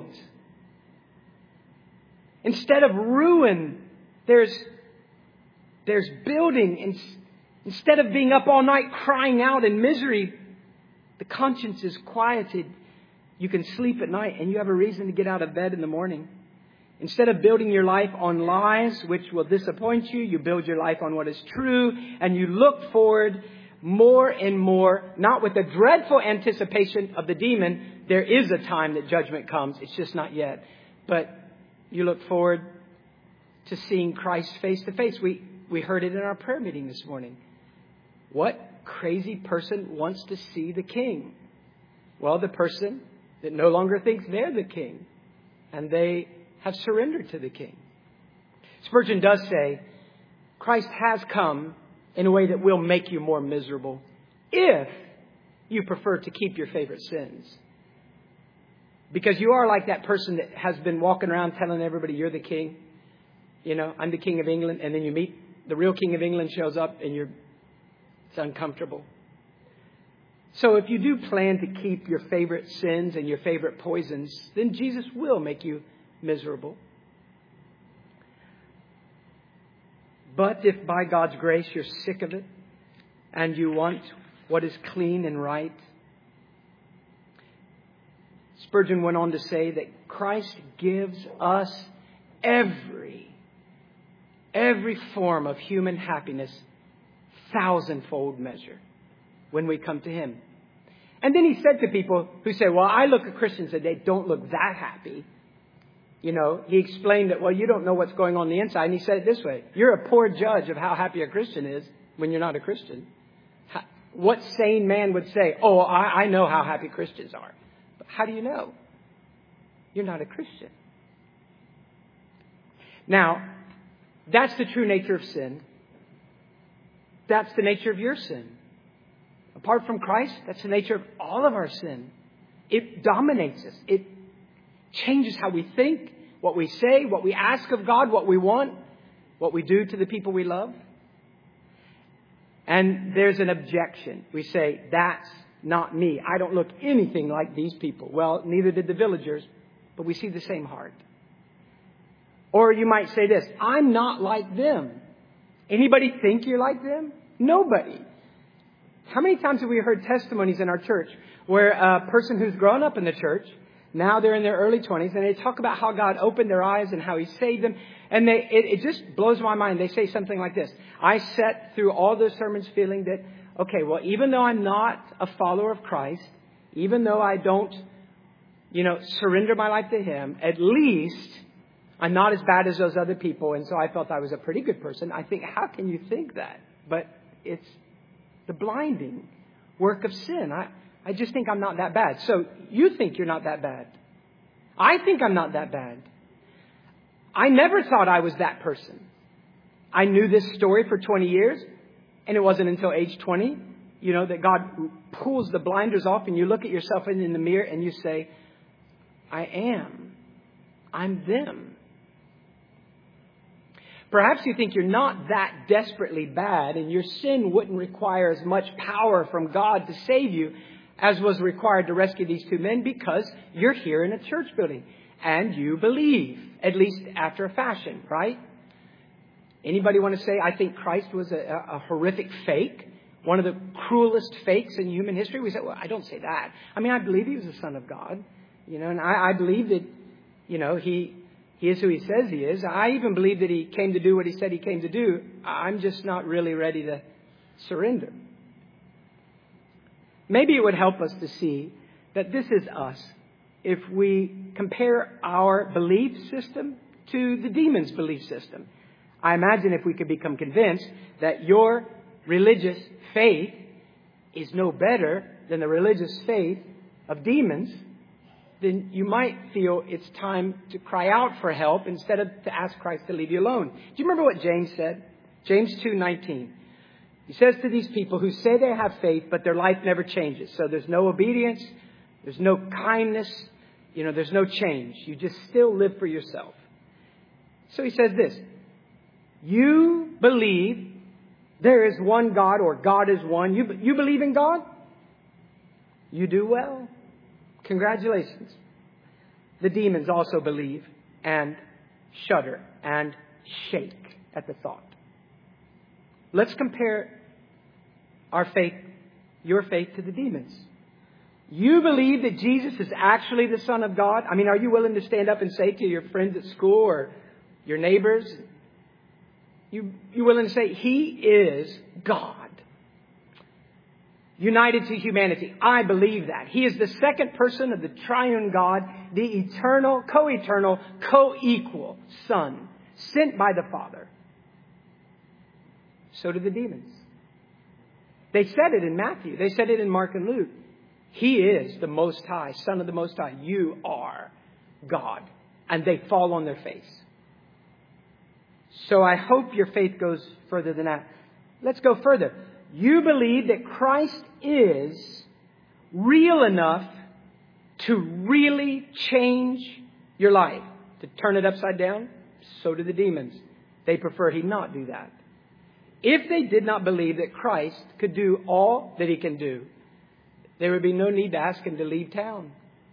Instead of ruin, there's, there's building. Instead of being up all night crying out in misery, the conscience is quieted. You can sleep at night and you have a reason to get out of bed in the morning. Instead of building your life on lies, which will disappoint you, you build your life on what is true. And you look forward more and more, not with the dreadful anticipation of the demon. There is a time that judgment comes. It's just not yet. But you look forward to seeing Christ face to face. We, we heard it in our prayer meeting this morning. What crazy person wants to see the King? Well, the person that no longer thinks they're the King. And they have surrendered to the King. Spurgeon does say, Christ has come in a way that will make you more miserable if you prefer to keep your favorite sins. Because you are like that person that has been walking around telling everybody you're the king. You know, I'm the King of England. And then you meet the real King of England shows up and you're it's uncomfortable. So if you do plan to keep your favorite sins and your favorite poisons, then Jesus will make you miserable. But if by God's grace you're sick of it and you want what is clean and right, Spurgeon went on to say that Christ gives us every, every form of human happiness thousandfold measure when we come to Him. And then He said to people who say, well, I look at Christians and they don't look that happy. You know, He explained that, well, you don't know what's going on, on the inside. And He said it this way. You're a poor judge of how happy a Christian is when you're not a Christian. How, what sane man would say, oh, I, I know how happy Christians are. But how do you know? You're not a Christian. Now, that's the true nature of sin. That's the nature of your sin. Apart from Christ, that's the nature of all of our sin. It dominates us. It changes how we think, what we say, what we ask of God, what we want, what we do to the people we love. And there's an objection. We say, that's not me. I don't look anything like these people. Well, neither did the villagers, but we see the same heart. Or you might say this, I'm not like them. Anybody think you're like them? Nobody. How many times have we heard testimonies in our church where a person who's grown up in the church, now they're in their early twenties, and they talk about how God opened their eyes and how He saved them. And they, it, it just blows my mind. They say something like this. I sat through all those sermons feeling that, okay, well, even though I'm not a follower of Christ, even though I don't, you know, surrender my life to Him, at least I'm not as bad as those other people. And so I felt I was a pretty good person. I think, how can you think that? But it's the blinding work of sin. I, I just think I'm not that bad. So you think you're not that bad. I think I'm not that bad. I never thought I was that person. I knew this story for twenty years. And it wasn't until age twenty, you know, that God pulls the blinders off and you look at yourself in, in the mirror and you say, I am. I'm them. Perhaps you think you're not that desperately bad and your sin wouldn't require as much power from God to save you as was required to rescue these two men because you're here in a church building and you believe, at least after a fashion, right? Anybody want to say, I think Christ was a, a horrific fake? One of the cruelest fakes in human history? We say, well, I don't say that. I mean, I believe he was the Son of God. You know, and I, I believe that, you know, he, he is who he says he is. I even believe that he came to do what he said he came to do. I'm just not really ready to surrender. Maybe it would help us to see that this is us if we compare our belief system to the demon's belief system. I imagine if we could become convinced that your religious faith is no better than the religious faith of demons, then you might feel it's time to cry out for help instead of to ask Christ to leave you alone. Do you remember what James said? James two nineteen. He says to these people who say they have faith, but their life never changes. So there's no obedience. There's no kindness. You know, there's no change. You just still live for yourself. So he says this. You believe there is one God, or God is one. You, you believe in God? You do well. Congratulations. The demons also believe and shudder and shake at the thought. Let's compare our faith, your faith, to the demons. You believe that Jesus is actually the Son of God? I mean, are you willing to stand up and say to your friends at school or your neighbors, you, you willing to say, He is God, united to humanity? I believe that. He is the second person of the triune God, the eternal, co-eternal, co-equal Son, sent by the Father. So do the demons. They said it in Matthew. They said it in Mark and Luke. He is the Most High, Son of the Most High. You are God. And they fall on their face. So I hope your faith goes further than that. Let's go further. You believe that Christ is real enough to really change your life, to turn it upside down? So do the demons. They prefer He not do that. If they did not believe that Christ could do all that He can do, there would be no need to ask Him to leave town.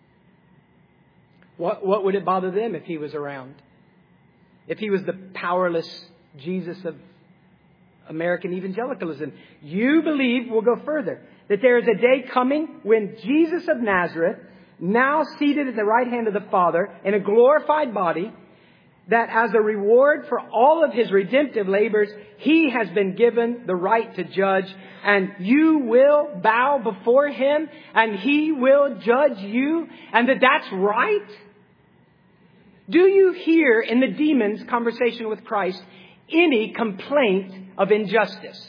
What, what would it bother them if He was around? If He was the powerless Jesus of American evangelicalism? You believe, we'll go further, that there is a day coming when Jesus of Nazareth, now seated at the right hand of the Father in a glorified body, that as a reward for all of His redemptive labors, He has been given the right to judge, and you will bow before Him and He will judge you, and that that's right? Do you hear in the demons' conversation with Christ any complaint of injustice?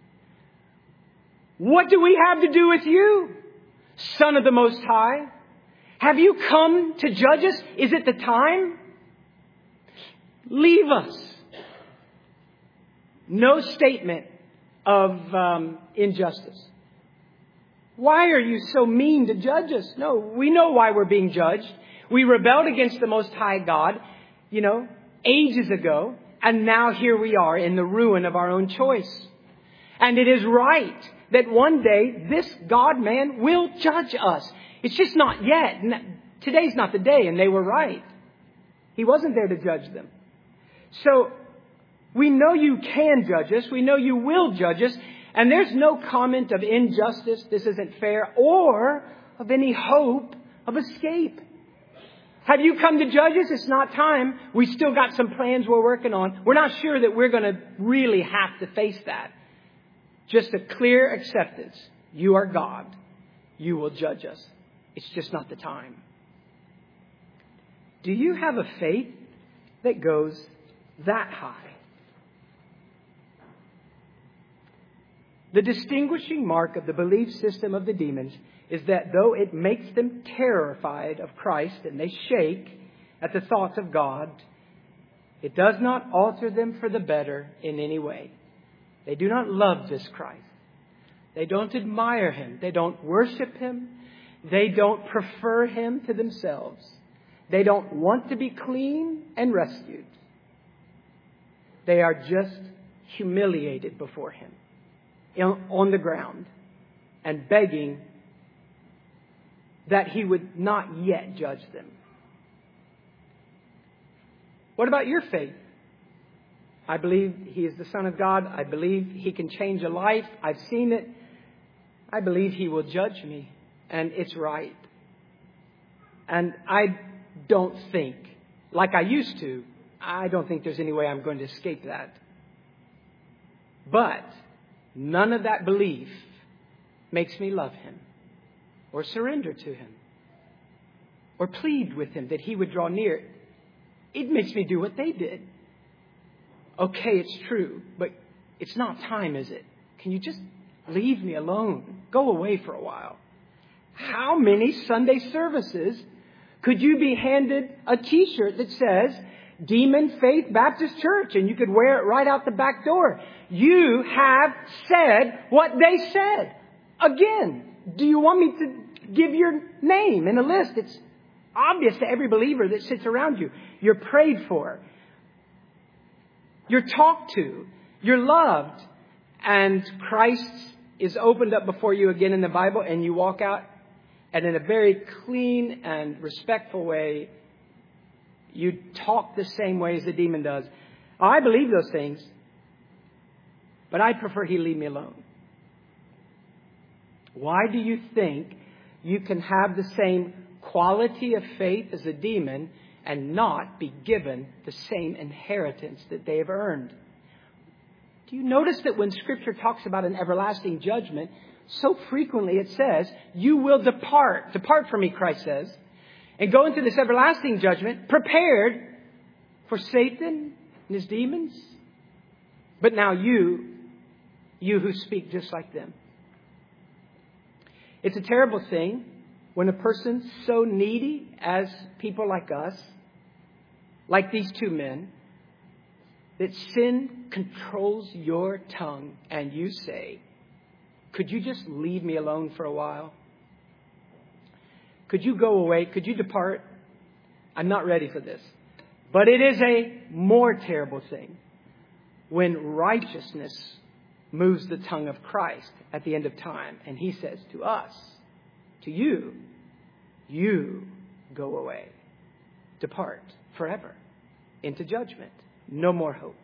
What do we have to do with you, Son of the Most High? Have you come to judge us? Is it the time? Leave us. No statement of um, injustice. Why are you so mean to judge us? No, we know why we're being judged. We rebelled against the Most High God, you know, ages ago. And now here we are in the ruin of our own choice. And it is right that one day this God-man will judge us. It's just not yet. Today's not the day, and they were right. He wasn't there to judge them. So we know you can judge us. We know you will judge us. And there's no comment of injustice, this isn't fair, or of any hope of escape. Have you come to judge us? It's not time. We still got some plans we're working on. We're not sure that we're going to really have to face that. Just a clear acceptance. You are God. You will judge us. It's just not the time. Do you have a faith that goes that high? The distinguishing mark of the belief system of the demons is that though it makes them terrified of Christ and they shake at the thoughts of God, it does not alter them for the better in any way. They do not love this Christ. They don't admire Him. They don't worship Him. They don't prefer Him to themselves. They don't want to be clean and rescued. They are just humiliated before Him on the ground and begging that He would not yet judge them. What about your faith? I believe He is the Son of God. I believe He can change a life. I've seen it. I believe He will judge me. And it's right. And I don't think, like I used to, I don't think there's any way I'm going to escape that. But none of that belief makes me love Him or surrender to Him or plead with Him that He would draw near. It makes me do what they did. Okay, it's true, but it's not time, is it? Can you just leave me alone? Go away for a while. How many Sunday services could you be handed a T-shirt that says Demon Faith Baptist Church, and you could wear it right out the back door? You have said what they said. Again, do you want me to give your name in a list? It's obvious to every believer that sits around you. You're prayed for. You're talked to. You're loved. And Christ is opened up before you again in the Bible, and you walk out, and in a very clean and respectful way, you talk the same way as the demon does. I believe those things, but I prefer he leave me alone. Why do you think you can have the same quality of faith as a demon and not be given the same inheritance that they have earned? Do you notice that when Scripture talks about an everlasting judgment, so frequently it says, you will depart. Depart from me, Christ says, and go into this everlasting judgment prepared for Satan and his demons. But now you, you who speak just like them. It's a terrible thing when a person's so needy as people like us, like these two men, that sin controls your tongue and you say, could you just leave me alone for a while? Could you go away? Could you depart? I'm not ready for this. But it is a more terrible thing when righteousness moves the tongue of Christ at the end of time. And He says to us, to you, you go away. Depart forever into judgment. No more hope.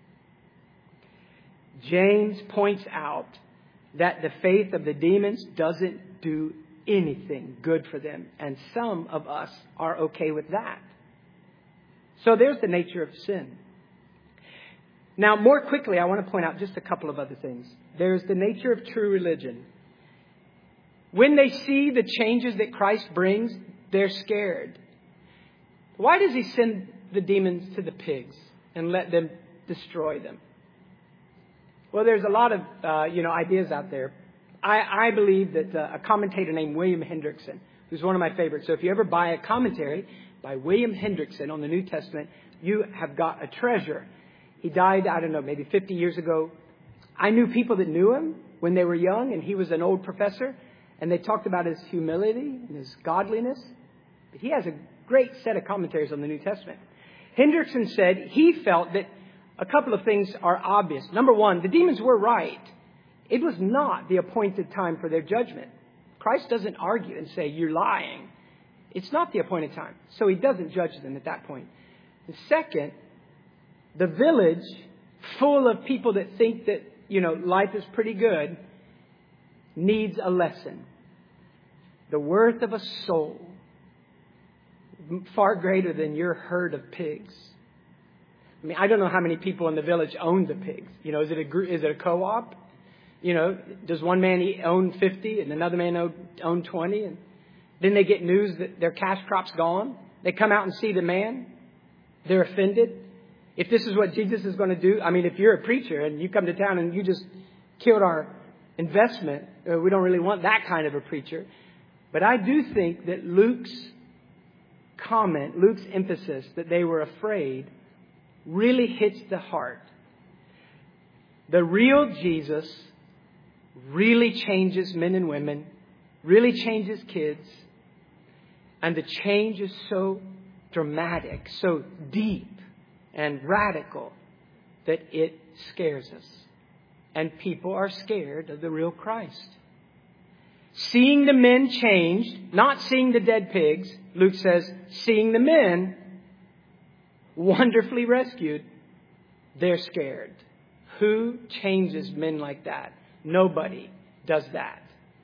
James points out that the faith of the demons doesn't do anything good for them. And some of us are okay with that. So there's the nature of sin. Now, more quickly, I want to point out just a couple of other things. There's the nature of true religion. When they see the changes that Christ brings, they're scared. Why does He send the demons to the pigs and let them destroy them? Well, there's a lot of, uh, you know, ideas out there. I, I believe that uh, a commentator named William Hendrickson, who's one of my favorites. So if you ever buy a commentary by William Hendrickson on the New Testament, you have got a treasure. He died, I don't know, maybe fifty years ago. I knew people that knew him when they were young, and he was an old professor, and they talked about his humility and his godliness. But he has a great set of commentaries on the New Testament. Hendrickson said he felt that a couple of things are obvious. Number one, the demons were right. It was not the appointed time for their judgment. Christ doesn't argue and say, you're lying. It's not the appointed time. So He doesn't judge them at that point. And second, the village full of people that think that, you know, life is pretty good needs a lesson. The worth of a soul, far greater than your herd of pigs. I mean, I don't know how many people in the village own the pigs. You know, is it a group, is it a co-op? You know, does one man own fifty and another man own twenty? And then they get news that their cash crop's gone. They come out and see the man. They're offended. If this is what Jesus is going to do, I mean, if you're a preacher and you come to town and you just killed our investment, we don't really want that kind of a preacher. But I do think that Luke's comment, Luke's emphasis that they were afraid really hits the heart. The real Jesus really changes men and women, really changes kids. And the change is so dramatic, so deep and radical that it scares us. And people are scared of the real Christ. Seeing the men changed, not seeing the dead pigs, Luke says, seeing the men wonderfully rescued, they're scared. Who changes men like that? Nobody does that.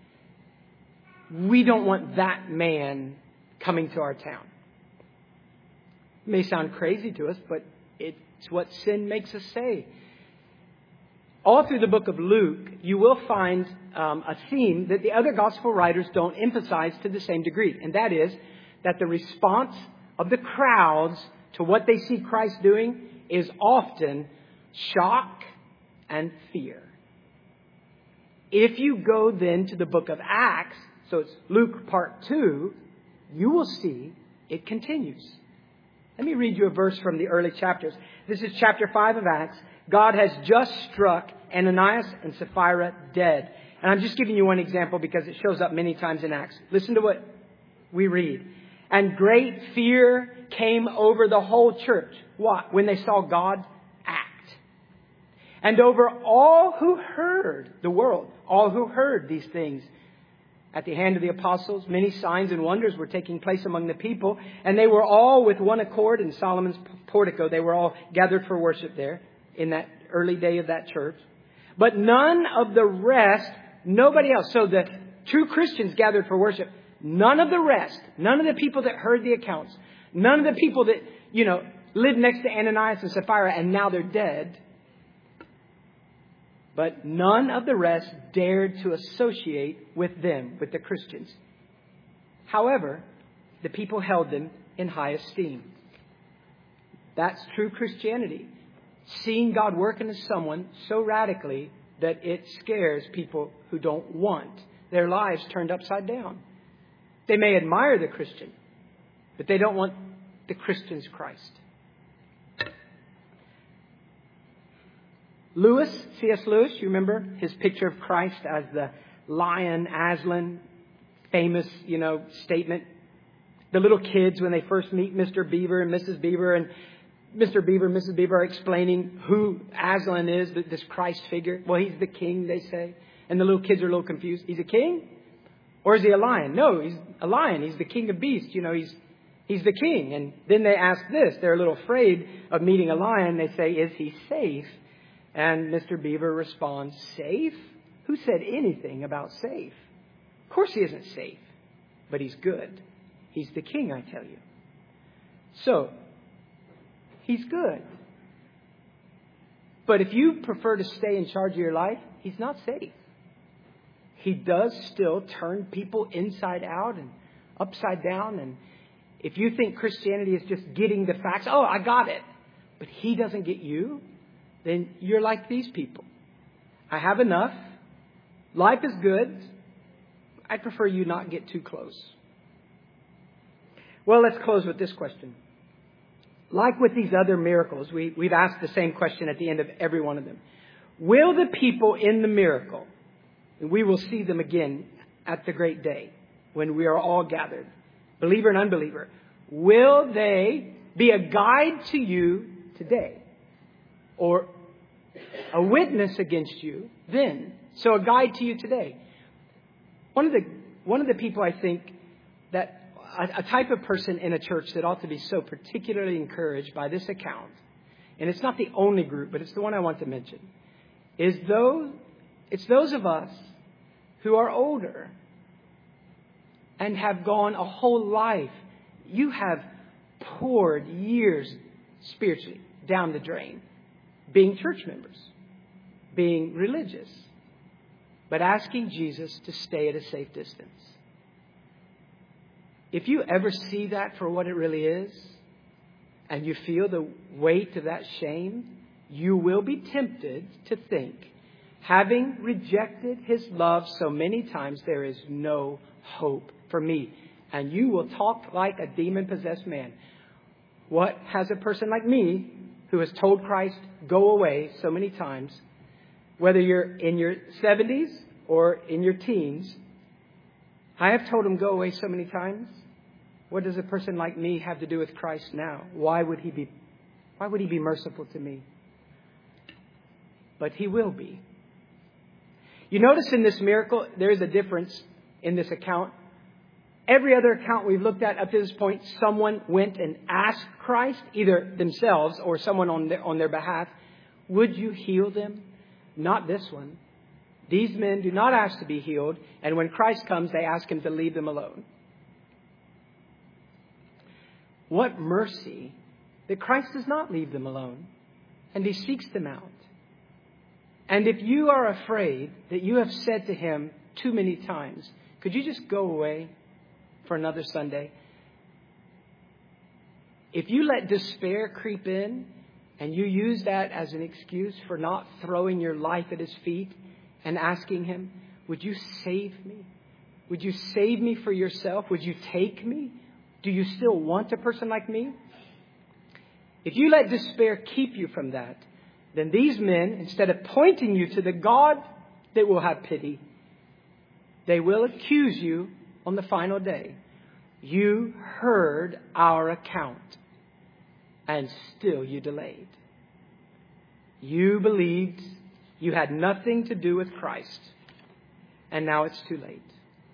We don't want that man coming to our town. It may sound crazy to us, but it's what sin makes us say. All through the book of Luke, you will find um, a theme that the other gospel writers don't emphasize to the same degree. And that is that the response of the crowds to what they see Christ doing is often shock and fear. If you go then to the book of Acts, so it's Luke part two, you will see it continues. Let me read you a verse from the early chapters. This is chapter five of Acts. God has just struck Ananias and Sapphira dead. And I'm just giving you one example because it shows up many times in Acts. Listen to what we read. And great fear came over the whole church. What? When they saw God act. And over all who heard, the world, all who heard these things. At the hand of the apostles, many signs and wonders were taking place among the people. And they were all with one accord in Solomon's portico. They were all gathered for worship there in that early day of that church. But none of the rest, nobody else. So the true Christians gathered for worship. None of the rest, none of the people that heard the accounts, none of the people that, you know, lived next to Ananias and Sapphira and now they're dead. But none of the rest dared to associate with them, with the Christians. However, the people held them in high esteem. That's true Christianity. Seeing God work into someone so radically that it scares people who don't want their lives turned upside down. They may admire the Christian, but they don't want the Christian's Christ. Lewis, C S Lewis, you remember his picture of Christ as the lion, Aslan, famous, you know, statement. The little kids, when they first meet Mister Beaver and Missus Beaver, and Mister Beaver and Missus Beaver are explaining who Aslan is, this Christ figure. Well, he's the king, they say. And the little kids are a little confused. He's a king? Or is he a lion? No, he's a lion. He's the king of beasts. You know, he's he's the king. And then they ask this. They're a little afraid of meeting a lion. They say, is he safe? And Mister Beaver responds, safe? Who said anything about safe? Of course he isn't safe, but he's good. He's the king, I tell you. So, he's good. But if you prefer to stay in charge of your life, he's not safe. He does still turn people inside out and upside down. And if you think Christianity is just getting the facts, oh, I got it, but he doesn't get you, then you're like these people. I have enough. Life is good. I prefer you not get too close. Well, let's close with this question. Like with these other miracles, we, we've asked the same question at the end of every one of them. Will the people in the miracle, and we will see them again at the great day when we are all gathered, believer and unbeliever, will they be a guide to you today? Or a witness against you then? So a guide to you today. One of the one of the people I think that a, a type of person in a church that ought to be so particularly encouraged by this account, and it's not the only group, but it's the one I want to mention, is those it's those of us who are older and have gone a whole life. You have poured years spiritually down the drain. Being church members, being religious, but asking Jesus to stay at a safe distance. If you ever see that for what it really is, and you feel the weight of that shame, you will be tempted to think, having rejected his love so many times, there is no hope for me. And you will talk like a demon-possessed man. What has a person like me, who has told Christ, go away so many times, whether you're in your seventies or in your teens, I have told him go away so many times. What does a person like me have to do with Christ now? Why would he be, why would he be merciful to me? But he will be. You notice in this miracle, there is a difference in this account. Every other account we've looked at up to this point, someone went and asked Christ, either themselves or someone on their, on their behalf, Would you heal them? Not this one. These men do not ask to be healed, and when Christ comes, they ask him to leave them alone. What mercy that Christ does not leave them alone, and he seeks them out. And if you are afraid that you have said to him too many times, could you just go away for another Sunday? If you let despair creep in and you use that as an excuse for not throwing your life at his feet and asking him, would you save me? Would you save me for yourself? Would you take me? Do you still want a person like me? If you let despair keep you from that, then these men, instead of pointing you to the God that will have pity, they will accuse you on the final day. You heard our account, and still you delayed. You believed you had nothing to do with Christ, and now it's too late.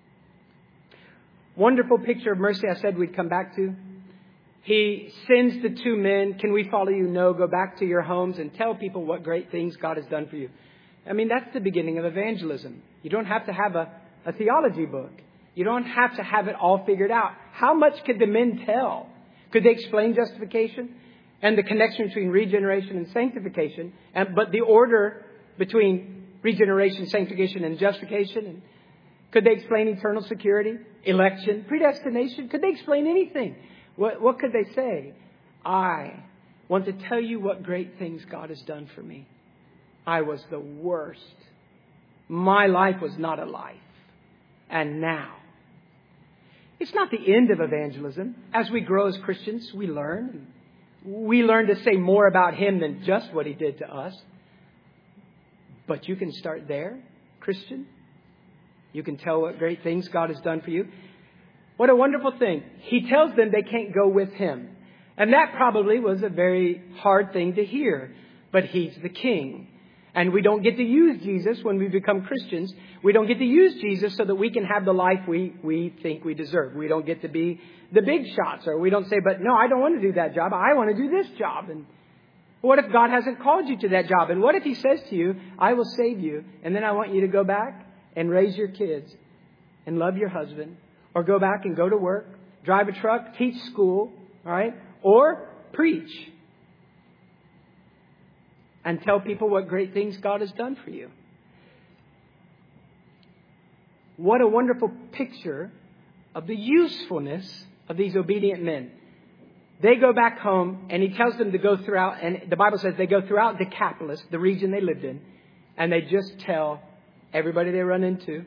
Wonderful picture of mercy I said we'd come back to. He sends the two men. Can we follow you? No. Go back to your homes and tell people what great things God has done for you. I mean, that's the beginning of evangelism. You don't have to have a, a theology book. You don't have to have it all figured out. How much could the men tell? Could they explain justification and the connection between regeneration and sanctification? And, but the order between regeneration, sanctification, and justification? And could they explain eternal security, election, predestination? Could they explain anything? What, what could they say? I want to tell you what great things God has done for me. I was the worst. My life was not a life. And now. It's not the end of evangelism. As we grow as Christians, we learn. We learn to say more about him than just what he did to us. But you can start there, Christian. You can tell what great things God has done for you. What a wonderful thing. He tells them they can't go with him. And that probably was a very hard thing to hear. But he's the king. And we don't get to use Jesus when we become Christians. We don't get to use Jesus so that we can have the life we, we think we deserve. We don't get to be the big shots. Or we don't say, but no, I don't want to do that job. I want to do this job. And what if God hasn't called you to that job? And what if he says to you, I will save you. And then I want you to go back and raise your kids and love your husband. Or go back and go to work, drive a truck, teach school, all right? Or preach and tell people what great things God has done for you. What a wonderful picture of the usefulness of these obedient men. They go back home and he tells them to go throughout, and the Bible says they go throughout Decapolis, the region they lived in, and they just tell everybody they run into.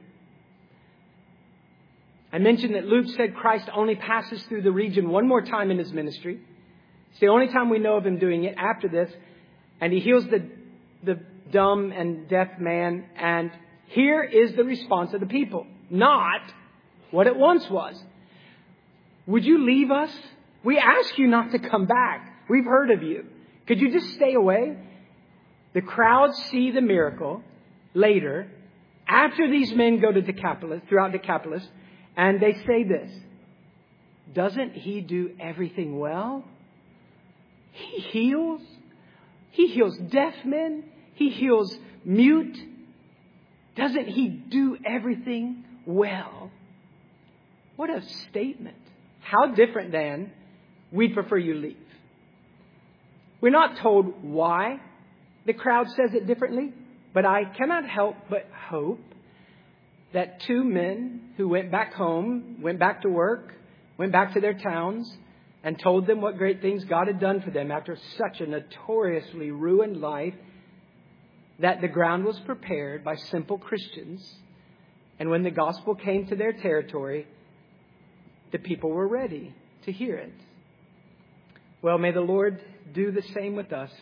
I mentioned that Luke said Christ only passes through the region one more time in his ministry. It's the only time we know of him doing it. After this, and he heals the, the dumb and deaf man. And here is the response of the people. Not what it once was. Would you leave us? We ask you not to come back. We've heard of you. Could you just stay away? The crowds see the miracle later, after these men go to Decapolis, throughout Decapolis, and they say this, doesn't he do everything well? He heals. He heals deaf men. He heals mute. Doesn't he do everything well? What a statement. How different than we'd prefer you leave. We're not told why the crowd says it differently, but I cannot help but hope that two men who went back home, went back to work, went back to their towns, and told them what great things God had done for them after such a notoriously ruined life, that the ground was prepared by simple Christians. And when the gospel came to their territory, the people were ready to hear it. Well, may the Lord do the same with us.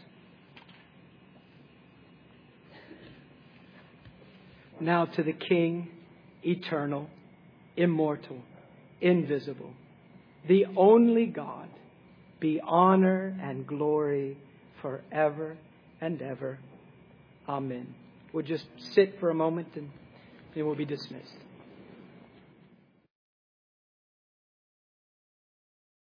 Now to the King, eternal, immortal, invisible, the only God, be honor and glory forever and ever. Amen. We'll just sit for a moment and then we'll be dismissed.